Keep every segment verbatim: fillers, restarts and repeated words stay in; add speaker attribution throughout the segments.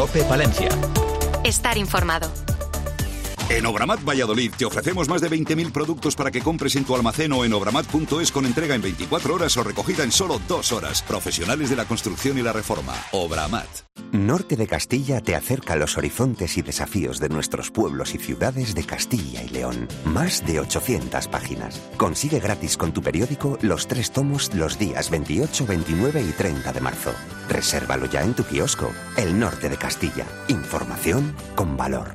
Speaker 1: COPE Palencia.
Speaker 2: Estar informado.
Speaker 3: En Obramat Valladolid te ofrecemos más de veinte mil productos para que compres en tu almacén o en obramat punto es con entrega en veinticuatro horas o recogida en solo dos horas. Profesionales de la construcción y la reforma. Obramat.
Speaker 4: Norte de Castilla te acerca a los horizontes y desafíos de nuestros pueblos y ciudades de Castilla y León. Más de ochocientas páginas. Consigue gratis con tu periódico los tres tomos los días veintiocho, veintinueve y treinta de marzo. Resérvalo ya en tu kiosco. El Norte de Castilla. Información con valor.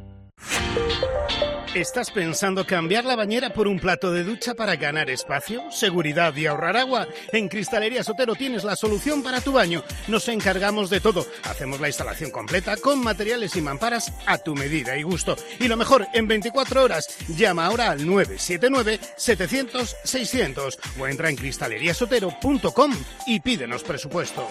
Speaker 5: ¿Estás pensando cambiar la bañera por un plato de ducha para ganar espacio, seguridad y ahorrar agua? En Cristalería Sotero tienes la solución para tu baño. Nos encargamos de todo. Hacemos la instalación completa con materiales y mamparas a tu medida y gusto. Y lo mejor, en veinticuatro horas. Llama ahora al nueve siete nueve, setecientos, seiscientos o entra en cristalería sotero punto com y pídenos presupuesto.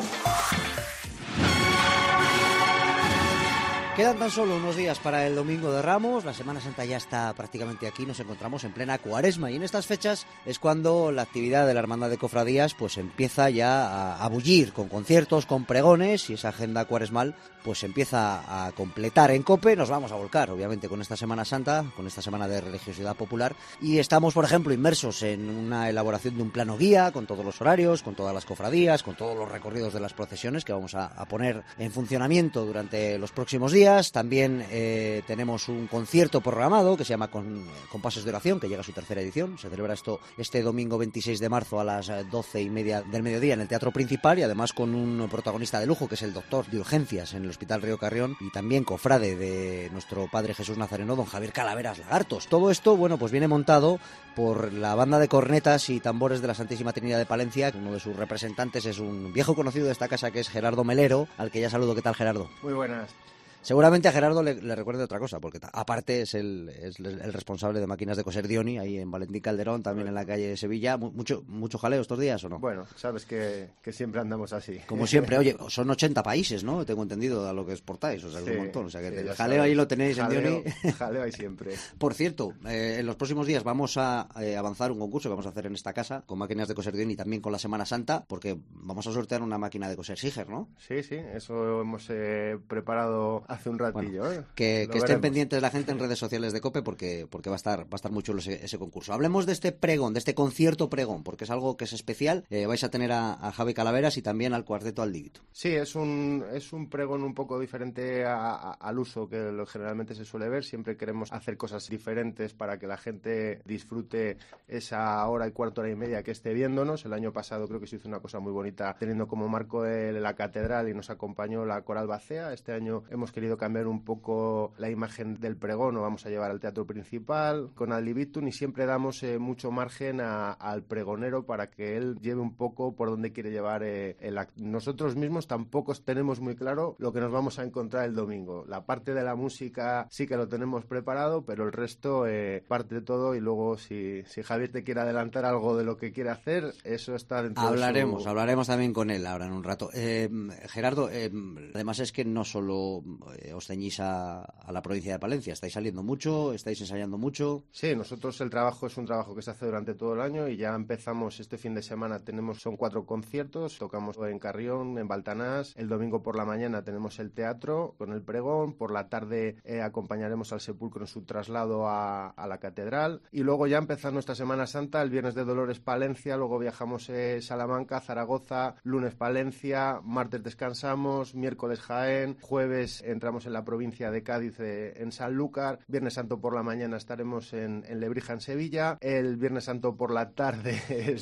Speaker 6: Quedan tan solo unos días para el Domingo de Ramos, la Semana Santa ya está prácticamente aquí, nos encontramos en plena Cuaresma y en estas fechas es cuando la actividad de la Hermandad de Cofradías pues empieza ya a, a bullir con conciertos, con pregones y esa agenda cuaresmal pues empieza a completar en COPE. Nos vamos a volcar obviamente con esta Semana Santa, con esta Semana de Religiosidad Popular y estamos por ejemplo inmersos en una elaboración de un plano guía con todos los horarios, con todas las cofradías, con todos los recorridos de las procesiones que vamos a, a poner en funcionamiento durante los próximos días. También eh, tenemos un concierto programado que se llama Con, Compases de Oración, que llega a su tercera edición. Se celebra esto este domingo veintiséis de marzo a las doce y media del mediodía en el Teatro Principal y además con un protagonista de lujo que es el doctor de urgencias en el Hospital Río Carrión y también cofrade de nuestro Padre Jesús Nazareno, don Javier Calaveras Lagartos. Todo esto, bueno, pues viene montado por la banda de cornetas y tambores de la Santísima Trinidad de Palencia. Uno de sus representantes es un viejo conocido de esta casa que es Gerardo Melero, al que ya saludo. ¿Qué tal, Gerardo?
Speaker 7: Muy buenas.
Speaker 6: Seguramente a Gerardo le, le recuerde otra cosa, porque ta, aparte es el, es el responsable de máquinas de coser Dioni, ahí en Valentín Calderón, también en la calle de Sevilla. ¿Mucho, mucho jaleo estos días o no?
Speaker 7: Bueno, sabes que, que siempre andamos así.
Speaker 6: Como siempre, oye, son ochenta países, ¿no? Tengo entendido a lo que exportáis, o sea, que sí, es un montón. O sea, que
Speaker 7: sí,
Speaker 6: el jaleo
Speaker 7: sabes,
Speaker 6: ahí lo tenéis
Speaker 7: jaleo,
Speaker 6: en Dioni.
Speaker 7: Jaleo ahí siempre.
Speaker 6: Por cierto, eh, en los próximos días vamos a eh, avanzar un concurso que vamos a hacer en esta casa, con máquinas de coser Dioni y también con la Semana Santa, porque vamos a sortear una máquina de coser Siger, ¿no?
Speaker 7: Sí, sí, eso hemos eh, preparado hace un ratillo,
Speaker 6: bueno,
Speaker 7: ¿eh?
Speaker 6: Que, que estén pendientes la gente en redes sociales de COPE porque, porque va a estar va a estar muy chulo ese, ese concurso. Hablemos de este pregón, de este concierto pregón, porque es algo que es especial. Eh, vais a tener a, a Javi Calaveras y también al Cuarteto Aldíbito.
Speaker 7: Sí, es un es un pregón un poco diferente a, a, al uso que lo, generalmente se suele ver. Siempre queremos hacer cosas diferentes para que la gente disfrute esa hora y cuarto, hora y media que esté viéndonos. El año pasado creo que se hizo una cosa muy bonita teniendo como marco el, la catedral y nos acompañó la Coral Bacea. Este año hemos querido cambiar un poco la imagen del pregón, lo vamos a llevar al teatro principal con Aldíbitum y siempre damos eh, mucho margen a, al pregonero para que él lleve un poco por donde quiere llevar eh, el acto. Nosotros mismos tampoco tenemos muy claro lo que nos vamos a encontrar el domingo. La parte de la música sí que lo tenemos preparado, pero el resto eh, parte de todo y luego si, si Javier te quiere adelantar algo de lo que quiere hacer, eso está dentro
Speaker 6: hablaremos,
Speaker 7: de su...
Speaker 6: hablaremos también con él ahora en un rato. Eh, Gerardo, eh, además es que no solo eh, os ceñís a a la provincia de Palencia. ¿Estáis saliendo mucho? ¿Estáis ensayando mucho?
Speaker 7: Sí, nosotros el trabajo es un trabajo que se hace durante todo el año y ya empezamos este fin de semana. Tenemos, son cuatro conciertos, tocamos en Carrión, en Baltanás. El domingo por la mañana tenemos el teatro con el pregón. Por la tarde eh, acompañaremos al sepulcro en su traslado a, a la catedral. Y luego ya empezar nuestra Semana Santa, el viernes de Dolores Palencia, luego viajamos eh, Salamanca, Zaragoza, lunes Palencia, martes descansamos, miércoles Jaén, jueves entramos en la provincia de Cádiz eh, en Sanlúcar, Viernes Santo por la mañana estaremos en, en Lebrija, en Sevilla, el Viernes Santo por la tarde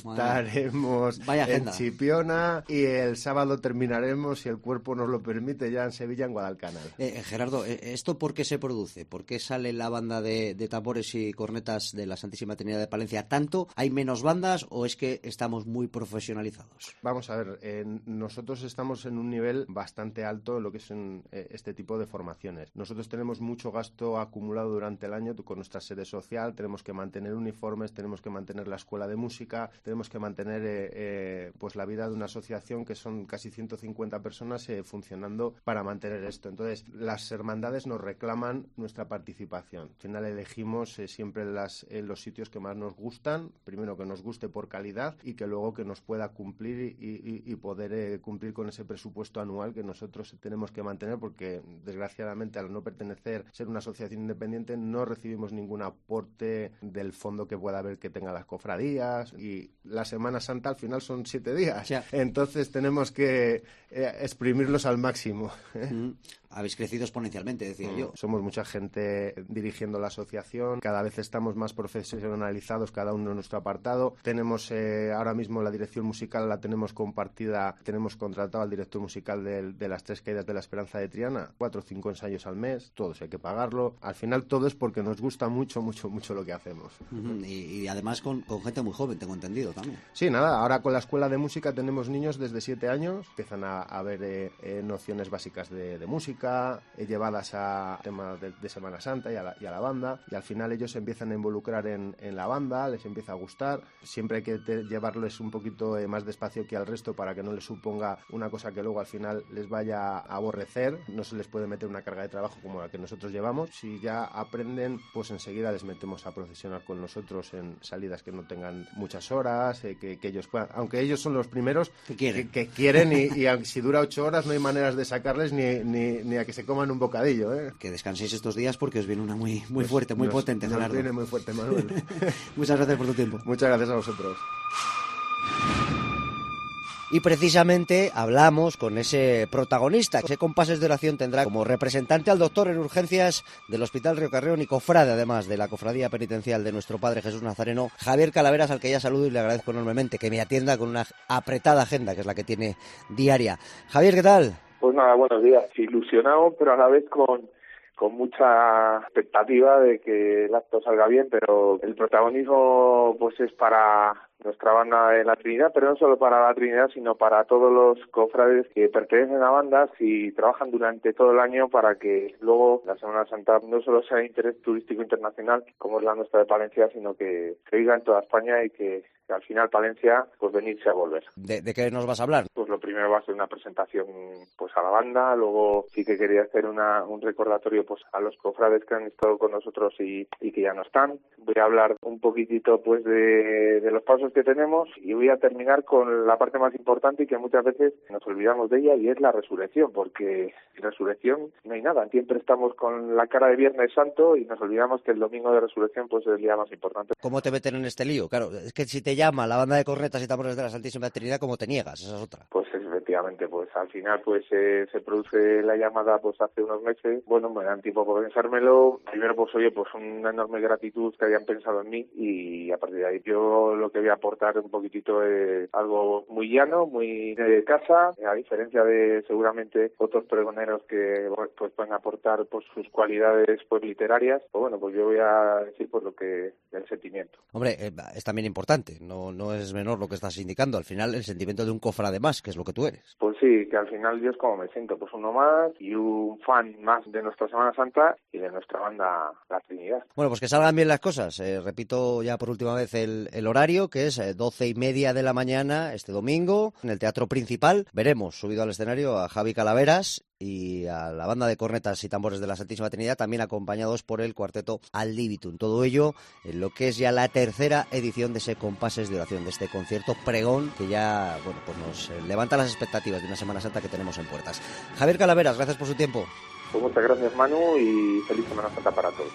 Speaker 7: estaremos en Chipiona y el sábado terminaremos, si el cuerpo nos lo permite, ya en Sevilla, en Guadalcanal.
Speaker 6: Eh, Gerardo, ¿esto por qué se produce? ¿Por qué sale la banda de, de tambores y cornetas de la Santísima Trinidad de Palencia tanto? ¿Hay menos bandas o es que estamos muy profesionalizados?
Speaker 7: Vamos a ver, eh, nosotros estamos en un nivel bastante alto en lo que son eh, este tipo de formaciones. Nosotros tenemos mucho gasto acumulado durante el año con nuestra sede social, tenemos que mantener uniformes, tenemos que mantener la escuela de música, tenemos que mantener eh, eh, pues la vida de una asociación que son casi ciento cincuenta personas eh, funcionando para mantener esto. Entonces, las hermandades nos reclaman nuestra participación. Al final elegimos eh, siempre las, eh, los sitios que más nos gustan, primero que nos guste por calidad y que luego que nos pueda cumplir y, y, y poder eh, cumplir con ese presupuesto anual que nosotros tenemos que mantener porque desgraciadamente, al no pertenecer, ser una asociación independiente, no recibimos ningún aporte del fondo que pueda haber que tenga las cofradías, y la Semana Santa al final son siete días. Ya. Entonces tenemos que eh, exprimirlos al máximo. ¿eh? Mm.
Speaker 6: Habéis crecido exponencialmente, decía mm. yo.
Speaker 7: Somos mucha gente dirigiendo la asociación, cada vez estamos más profesionalizados, cada uno en nuestro apartado. Tenemos eh, ahora mismo la dirección musical, la tenemos compartida, tenemos contratado al director musical de, de las Tres Caídas de la Esperanza de Triana, cuatro o cinco ensayos al mes, todos hay que pagarlo. Al final todo es porque nos gusta mucho, mucho, mucho lo que hacemos.
Speaker 6: Uh-huh. y, y además con, con gente muy joven, tengo entendido también.
Speaker 7: Sí, nada, ahora con la escuela de música tenemos niños desde siete años, empiezan a, a ver eh, eh, nociones básicas de, de música, eh, llevadas a temas de, de Semana Santa y a, la, y a la banda, y al final ellos se empiezan a involucrar en, en la banda, les empieza a gustar. Siempre hay que te, llevarles un poquito eh, más despacio que al resto para que no les suponga una cosa que luego al final les vaya a aborrecer. No se les puede meter una carga de trabajo como la que nosotros llevamos. Si ya aprenden, pues enseguida les metemos a procesionar con nosotros en salidas que no tengan muchas horas, eh, que, que ellos puedan, aunque ellos son los primeros
Speaker 6: que quieren,
Speaker 7: que, que quieren y, y si dura ocho horas no hay maneras de sacarles ni, ni, ni a que se coman un bocadillo. ¿eh?
Speaker 6: Que descanséis estos días porque os viene una muy, muy pues fuerte, muy nos, potente,
Speaker 7: nos
Speaker 6: Gerardo.
Speaker 7: viene muy fuerte, Manuel.
Speaker 6: Muchas gracias por tu tiempo.
Speaker 7: Muchas gracias a vosotros.
Speaker 6: Y precisamente hablamos con ese protagonista. Ese Compases de Oración tendrá como representante al doctor en urgencias del Hospital Río Carrión y cofrade, además, de la Cofradía Penitencial de Nuestro Padre Jesús Nazareno, Javier Calaveras, al que ya saludo y le agradezco enormemente que me atienda con una apretada agenda, que es la que tiene diaria. Javier, ¿qué tal?
Speaker 1: Pues nada, buenos días. Ilusionado, pero a la vez con... con mucha expectativa de que el acto salga bien, pero el protagonismo pues es para nuestra banda de la Trinidad, pero no solo para la Trinidad, sino para todos los cofrades que pertenecen a bandas y trabajan durante todo el año para que luego la Semana Santa no solo sea de interés turístico internacional, como es la nuestra de Palencia, sino que se diga en toda España y que, que al final Palencia pues venirse a volver.
Speaker 6: ¿De, ¿De qué nos vas a hablar?
Speaker 1: Pues lo primero va a ser una presentación pues a la banda, luego sí que quería hacer una un recordatorio pues a los cofrades que han estado con nosotros y, y que ya no están. Voy a hablar un poquitito pues de, de los pasos que tenemos y voy a terminar con la parte más importante y que muchas veces nos olvidamos de ella, y es la resurrección, porque sin resurrección no hay nada. Siempre estamos con la cara de Viernes Santo y nos olvidamos que el domingo de resurrección pues es el día más importante.
Speaker 6: ¿Cómo te meten en este lío? Claro, es que si te llama la banda de cornetas y tambores de la Santísima Trinidad, ¿cómo te niegas? Esa es otra.
Speaker 1: Pues efectivamente, pues al final pues eh, se produce la llamada pues hace unos meses. Bueno, me dan tiempo para pensármelo. Primero pues oye, pues una enorme gratitud que hayan pensado en mí, y a partir de ahí yo lo que voy a aportar un poquitito es algo muy llano, muy de casa, a diferencia de seguramente otros pregoneros que pues pueden aportar pues sus cualidades pues literarias. Pues bueno, pues yo voy a decir pues lo que el sentimiento.
Speaker 6: Hombre, eh, es también importante, no no es menor lo que estás indicando, al final el sentimiento de un cofrade más, que es lo que tú eres.
Speaker 1: Pues sí, que al final yo es como me siento, pues uno más y un fan más de nuestra Semana Santa y de nuestra banda La Trinidad.
Speaker 6: Bueno, pues que salgan bien las cosas. Eh, repito ya por última vez el, el horario, que es eh, doce y media de la mañana este domingo en el Teatro Principal. Veremos subido al escenario a Javi Calaveras y a la banda de cornetas y tambores de la Santísima Trinidad, también acompañados por el cuarteto Al Libitum. Todo ello en lo que es ya la tercera edición de ese Compases de Oración, de este concierto pregón que ya, bueno, pues nos levanta las expectativas de una Semana Santa que tenemos en puertas. Javier Calaveras, gracias por su tiempo.
Speaker 1: Pues muchas gracias, Manu, y feliz Semana Santa para todos.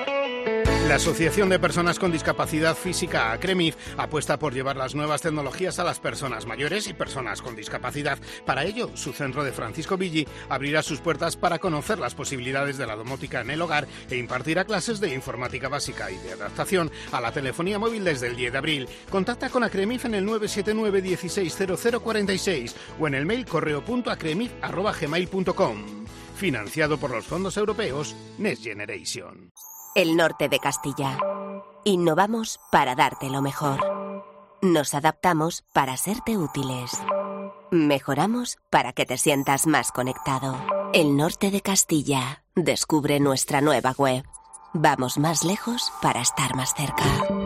Speaker 5: La Asociación de Personas con Discapacidad Física, ACREMIF, apuesta por llevar las nuevas tecnologías a las personas mayores y personas con discapacidad. Para ello, su centro de Francisco Villi abrirá sus puertas para conocer las posibilidades de la domótica en el hogar e impartirá clases de informática básica y de adaptación a la telefonía móvil desde el diez de abril. Contacta con ACREMIF en el nueve siete nueve dieciséis cero cero cuarenta y seis o en el mail correo punto acremif arroba gmail punto com. Financiado por los fondos europeos Next Generation.
Speaker 2: El norte de Castilla. Innovamos para darte lo mejor. Nos adaptamos para serte útiles. Mejoramos para que te sientas más conectado. El norte de Castilla. Descubre nuestra nueva web. Vamos más lejos para estar más cerca.